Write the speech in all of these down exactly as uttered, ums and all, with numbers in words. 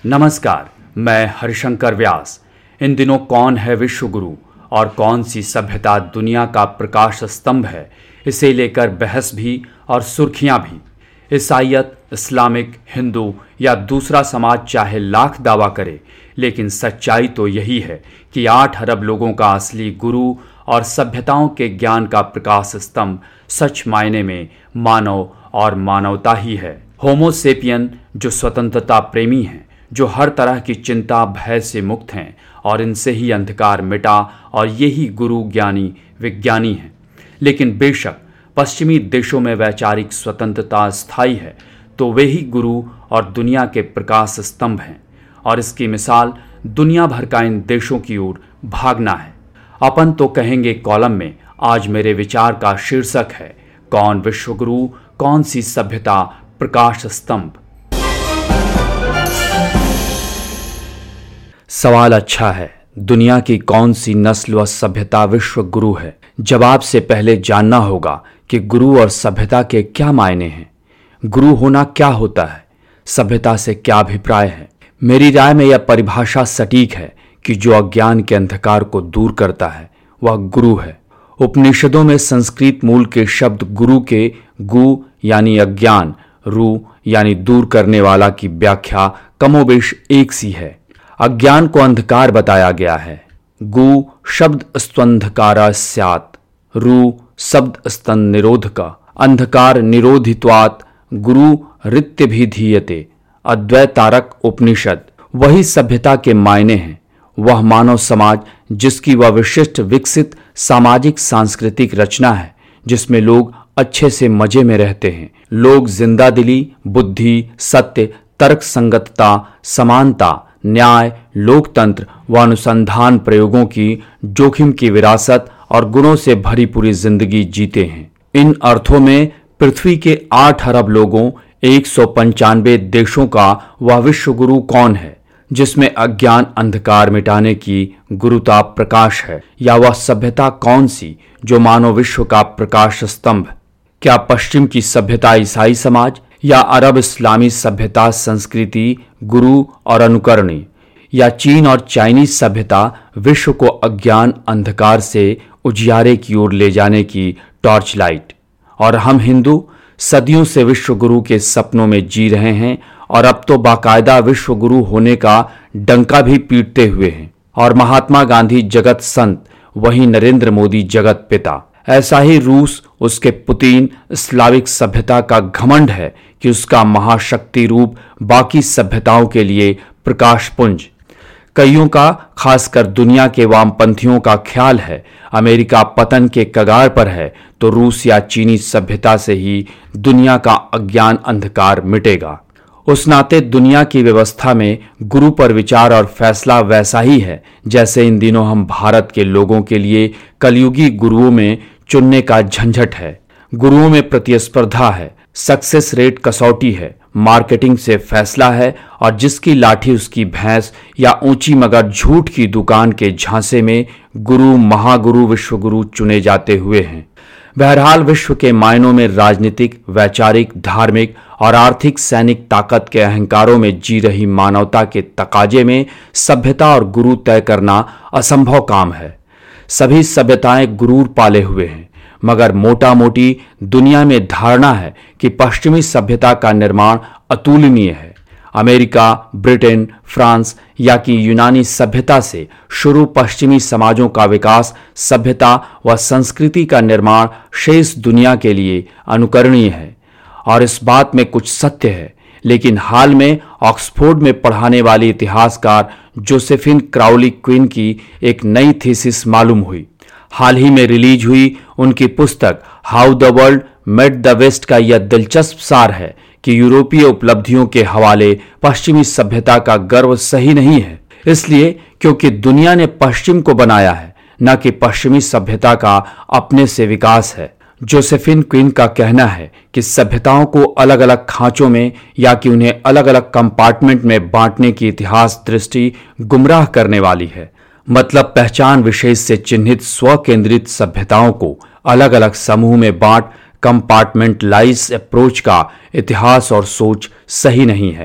नमस्कार, मैं हरिशंकर व्यास। इन दिनों कौन है विश्व गुरु और कौन सी सभ्यता दुनिया का प्रकाश स्तंभ है, इसे लेकर बहस भी और सुर्खियां भी। ईसाईयत, इस्लामिक, हिंदू या दूसरा समाज चाहे लाख दावा करे, लेकिन सच्चाई तो यही है कि आठ अरब लोगों का असली गुरु और सभ्यताओं के ज्ञान का प्रकाश स्तंभ सच मायने में मानव और मानवता ही है। होमो सेपियन, जो स्वतंत्रता प्रेमी हैं, जो हर तरह की चिंता भय से मुक्त हैं और इनसे ही अंधकार मिटा, और यही गुरु ज्ञानी विज्ञानी हैं। लेकिन बेशक पश्चिमी देशों में वैचारिक स्वतंत्रता स्थायी है, तो वे ही गुरु और दुनिया के प्रकाश स्तंभ हैं, और इसकी मिसाल दुनिया भर का इन देशों की ओर भागना है। अपन तो कहेंगे कॉलम में आज मेरे विचार का शीर्षक है, कौन विश्वगुरु, कौन सी सभ्यता प्रकाश स्तंभ। सवाल अच्छा है, दुनिया की कौन सी नस्ल व सभ्यता विश्व गुरु है? जवाब से पहले जानना होगा कि गुरु और सभ्यता के क्या मायने हैं। गुरु होना क्या होता है? सभ्यता से क्या अभिप्राय है? मेरी राय में यह परिभाषा सटीक है कि जो अज्ञान के अंधकार को दूर करता है वह गुरु है। उपनिषदों में संस्कृत मूल के शब्द गुरु के गु यानी अज्ञान, रु यानी दूर करने वाला की व्याख्या कमोबेश एक सी है। अज्ञान को अंधकार बताया गया है। गु शब्द स्तंधकारा स्यात्, रु शब्द स्तन निरोध का, अंधकार निरोधित्वात् गुरु ऋत्य भी धीयते। अद्वैतारक उपनिषद। वही सभ्यता के मायने हैं। वह मानव समाज जिसकी वह विशिष्ट विकसित सामाजिक सांस्कृतिक रचना है, जिसमें लोग अच्छे से मजे में रहते हैं। लोग जिंदा दिली, बुद्धि, सत्य, तर्क संगतता, समानता, न्याय, लोकतंत्र व अनुसंधान प्रयोगों की जोखिम की विरासत और गुणों से भरी पूरी जिंदगी जीते हैं। इन अर्थों में पृथ्वी के आठ अरब लोगों, एक सौ पंचानवे देशों का वह विश्व गुरु कौन है, जिसमें अज्ञान अंधकार मिटाने की गुरुता प्रकाश है? या वह सभ्यता कौन सी जो मानव विश्व का प्रकाश स्तंभ? क्या पश्चिम की सभ्यता ईसाई समाज, या अरब इस्लामी सभ्यता संस्कृति, गुरु और अनुकरणी, या चीन और चाइनीज सभ्यता विश्व को अज्ञान अंधकार से उजियारे की ओर ले जाने की टॉर्च लाइट? और हम हिंदू सदियों से विश्व गुरु के सपनों में जी रहे हैं और अब तो बाकायदा विश्व गुरु होने का डंका भी पीटते हुए हैं। और महात्मा गांधी जगत संत, वहीं नरेंद्र मोदी जगत पिता। ऐसा ही रूस, उसके पुतिन, स्लाविक सभ्यता का घमंड है कि उसका महाशक्ति रूप बाकी सभ्यताओं के लिए प्रकाश पुंज। कईयों का, खासकर दुनिया के वामपंथियों का ख्याल है अमेरिका पतन के कगार पर है, तो रूस या चीनी सभ्यता से ही दुनिया का अज्ञान अंधकार मिटेगा। उस नाते दुनिया की व्यवस्था में गुरु पर विचार और फैसला वैसा ही है जैसे इन दिनों हम भारत के लोगों के लिए कलयुगी गुरुओं में चुनने का झंझट है। गुरुओं में प्रतिस्पर्धा है, सक्सेस रेट कसौटी है, मार्केटिंग से फैसला है, और जिसकी लाठी उसकी भैंस, या ऊंची मगर झूठ की दुकान के झांसे में गुरु, महागुरु, विश्वगुरु चुने जाते हुए हैं। बहरहाल विश्व के मायनों में राजनीतिक, वैचारिक, धार्मिक और आर्थिक सैनिक ताकत के अहंकारों में जी रही मानवता के तकाजे में सभ्यता और गुरु तय करना असंभव काम है। सभी सभ्यताएं गुरूर पाले हुए हैं, मगर मोटा मोटी दुनिया में धारणा है कि पश्चिमी सभ्यता का निर्माण अतुलनीय है। अमेरिका, ब्रिटेन, फ्रांस या कि यूनानी सभ्यता से शुरू पश्चिमी समाजों का विकास, सभ्यता व संस्कृति का निर्माण शेष दुनिया के लिए अनुकरणीय है। और इस बात में कुछ सत्य है, लेकिन हाल में ऑक्सफोर्ड में पढ़ाने वाली इतिहासकार जोसेफिन क्राउली क्विन की एक नई थीसिस मालूम हुई। हाल ही में रिलीज हुई उनकी पुस्तक how the world met the west का यह दिलचस्प सार है कि यूरोपीय उपलब्धियों के हवाले पश्चिमी सभ्यता का गर्व सही नहीं है, इसलिए क्योंकि दुनिया ने पश्चिम को बनाया है, न कि पश्चिमी सभ्यता का अपने से विकास है। जोसेफिन क्विन का कहना है कि सभ्यताओं को अलग अलग खांचों में या कि उन्हें अलग अलग कंपार्टमेंट में बांटने की इतिहास दृष्टि गुमराह करने वाली है। मतलब पहचान विशेष से चिन्हित स्व केंद्रित सभ्यताओं को अलग अलग समूह में बांट कंपार्टमेंटलाइज अप्रोच का इतिहास और सोच सही नहीं है।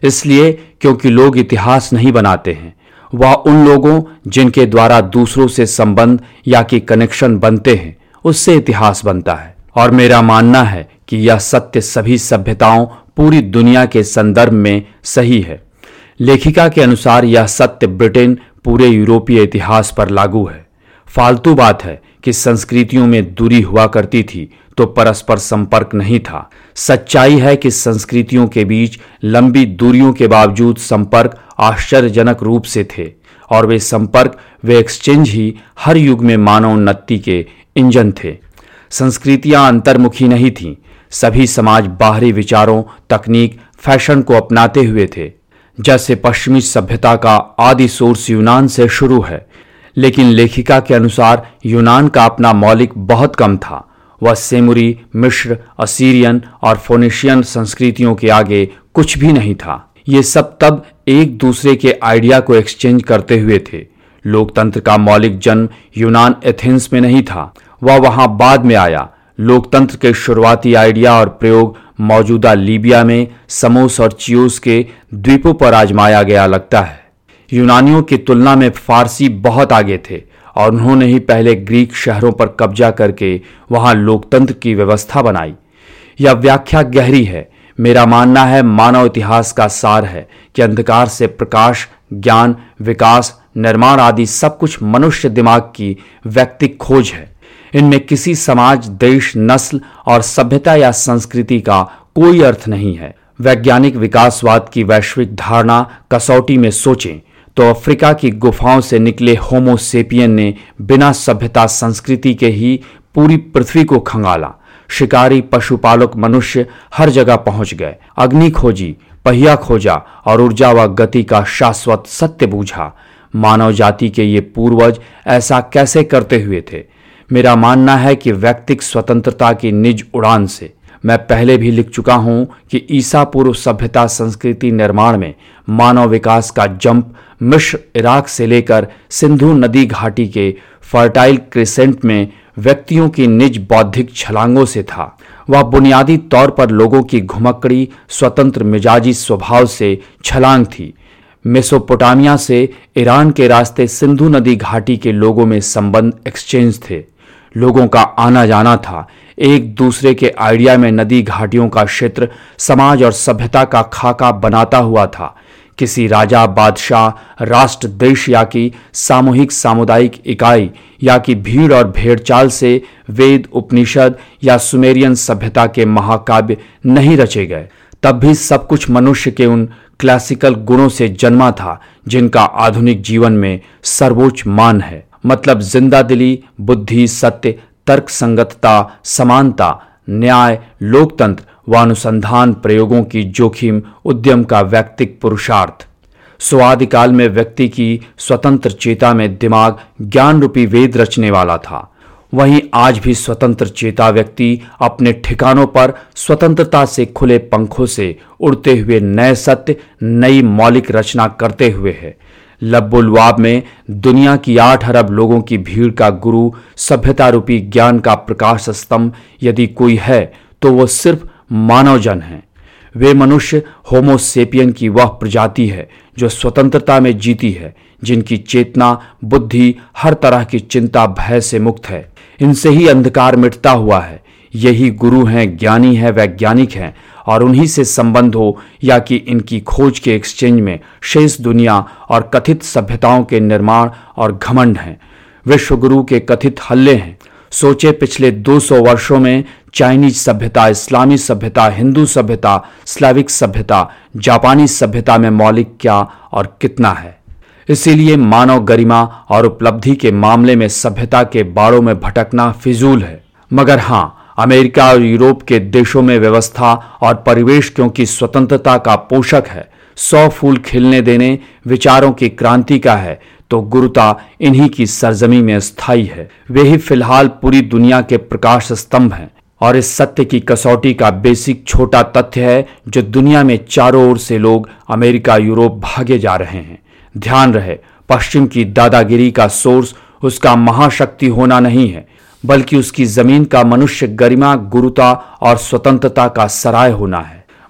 इसलिए क्योंकि लोग इतिहास नहीं बनाते हैं, वह उन लोगों जिनके द्वारा दूसरों से संबंध या कि कनेक्शन बनते हैं उससे इतिहास बनता है। और मेरा मानना है कि यह सत्य सभी सभ्यताओं पूरी दुनिया के संदर्भ में सही है। लेखिका के अनुसार यह सत्य ब्रिटेन पूरे यूरोपीय इतिहास पर लागू है। फालतू बात है कि संस्कृतियों में दूरी हुआ करती थी तो परस्पर संपर्क नहीं था। सच्चाई है कि संस्कृतियों के बीच लंबी दूरियों के बावजूद संपर्क आश्चर्यजनक रूप से थे, और वे संपर्क वे एक्सचेंज ही हर युग में मानव उन्नति के इंजन थे। संस्कृतियां अंतर्मुखी नहीं थीं। सभी समाज बाहरी विचारों, तकनीक, फैशन को अपनाते हुए थे। जैसे पश्चिमी सभ्यता का आदि सोर्स यूनान से शुरू है, लेकिन लेखिका के अनुसार यूनान का अपना मौलिक बहुत कम था। वह सेमुरी, मिस्र, असीरियन और फोनिशियन संस्कृतियों के आगे कुछ भी नहीं था। ये सब तब एक दूसरे के आइडिया को एक्सचेंज करते हुए थे। लोकतंत्र का मौलिक जन्म यूनान एथेंस में नहीं था, वह वहां बाद में आया। लोकतंत्र के शुरुआती आइडिया और प्रयोग मौजूदा लीबिया में समोस और चियोस के द्वीपों पर आजमाया गया लगता है। यूनानियों की तुलना में फारसी बहुत आगे थे और उन्होंने ही पहले ग्रीक शहरों पर कब्जा करके वहां लोकतंत्र की व्यवस्था बनाई। यह व्याख्या गहरी है। मेरा मानना है मानव इतिहास का सार है कि अंधकार से प्रकाश, ज्ञान, विकास, निर्माण आदि सब कुछ मनुष्य दिमाग की व्यक्तिगत खोज है। इनमें किसी समाज, देश, नस्ल और सभ्यता या संस्कृति का कोई अर्थ नहीं है। वैज्ञानिक विकासवाद की वैश्विक धारणा कसौटी में सोचें तो अफ्रीका की गुफाओं से निकले होमो सेपियन ने बिना सभ्यता संस्कृति के ही पूरी पृथ्वी को खंगाला। शिकारी, पशुपालक मनुष्य हर जगह पहुंच गए। अग्नि खोजी, पहिया खोजा और ऊर्जा व गति का शाश्वत सत्य बूझा। मानव जाति के ये पूर्वज ऐसा कैसे करते हुए थे? मेरा मानना है कि व्यक्तिगत स्वतंत्रता की निज उड़ान से। मैं पहले भी लिख चुका हूं कि ईसा पूर्व सभ्यता संस्कृति निर्माण में मानव विकास का जंप मिस्र, इराक से लेकर सिंधु नदी घाटी के फर्टाइल क्रिसेंट में व्यक्तियों की निज बौद्धिक छलांगों से था। वह बुनियादी तौर पर लोगों की घुमक्कड़ी, स्वतंत्र मिजाजी स्वभाव से छलांग थी। मेसोपोटामिया से ईरान के रास्ते सिंधु नदी घाटी के लोगों में संबंध एक्सचेंज थे। लोगों का आना जाना था। एक दूसरे के आइडिया में नदी घाटियों का क्षेत्र समाज और सभ्यता का खाका बनाता हुआ था। किसी राजा, बादशाह, राष्ट्र, देश या की सामूहिक सामुदायिक इकाई या की भीड़ और भेड़चाल से वेद, उपनिषद या सुमेरियन सभ्यता के महाकाव्य नहीं रचे गए। तब भी सब कुछ मनुष्य के उन क्लासिकल गुणों से जन्मा था जिनका आधुनिक जीवन में सर्वोच्च मान है। मतलब जिंदा दिली, बुद्धि, सत्य, तर्क संगतता, समानता, न्याय, लोकतंत्र व अनुसंधान प्रयोगों की जोखिम, उद्यम का व्यक्तिक पुरुषार्थ। स्वादिकाल में व्यक्ति की स्वतंत्र चेता में दिमाग ज्ञान रूपी वेद रचने वाला था। वहीं आज भी स्वतंत्र चेता व्यक्ति अपने ठिकानों पर स्वतंत्रता से खुले पंखों से उड़ते हुए नए सत्य, नई मौलिक रचना करते हुए है। लब्बुलवाब में दुनिया की आठ अरब लोगों की भीड़ का गुरु, सभ्यता रूपी ज्ञान का प्रकाश स्तंभ यदि कोई है तो वो सिर्फ मानवजन है। वे मनुष्य होमो सेपियन की वह प्रजाति है जो स्वतंत्रता में जीती है, जिनकी चेतना, बुद्धि हर तरह की चिंता, भय से मुक्त है। इनसे ही अंधकार मिटता हुआ है। यही गुरु हैं, ज्ञानी है, वैज्ञानिक हैं, और उन्हीं से संबंध हो या कि इनकी खोज के एक्सचेंज में शेष दुनिया और कथित सभ्यताओं के निर्माण और घमंड हैं। विश्वगुरु के कथित हल्ले हैं। सोचे पिछले दो सौ वर्षों में चाइनीज सभ्यता, इस्लामी सभ्यता, हिंदू सभ्यता, स्लाविक सभ्यता, जापानी सभ्यता में मौलिक क्या और कितना है। इसीलिए मानव गरिमा और उपलब्धि के मामले में सभ्यता के बाड़ों में भटकना फिजूल है। मगर हाँ, अमेरिका और यूरोप के देशों में व्यवस्था और परिवेश क्योंकि स्वतंत्रता का पोषक है, सौ फूल खिलने देने, विचारों की क्रांति का है, तो गुरुता इन्हीं की सरजमी में स्थायी है। वे ही फिलहाल पूरी दुनिया के प्रकाश स्तंभ हैं। और इस सत्य की कसौटी का बेसिक छोटा तथ्य है जो दुनिया में चारों ओर से लोग अमेरिका, यूरोप भागे जा रहे हैं। ध्यान रहे, पश्चिम की दादागिरी का सोर्स उसका महाशक्ति होना नहीं है, बल्कि उसकी जमीन का मनुष्य गरिमा, गुरुता और स्वतंत्रता का सराय होना है।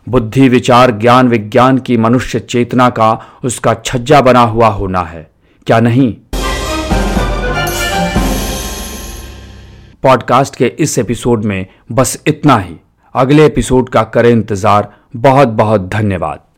बुद्धि, विचार, ज्ञान, विज्ञान की मनुष्य चेतना का उसका छज्जा बना हुआ होना है, क्या नहीं? पॉडकास्ट के इस एपिसोड में बस इतना ही। अगले एपिसोड का करें इंतजार। बहुत बहुत धन्यवाद।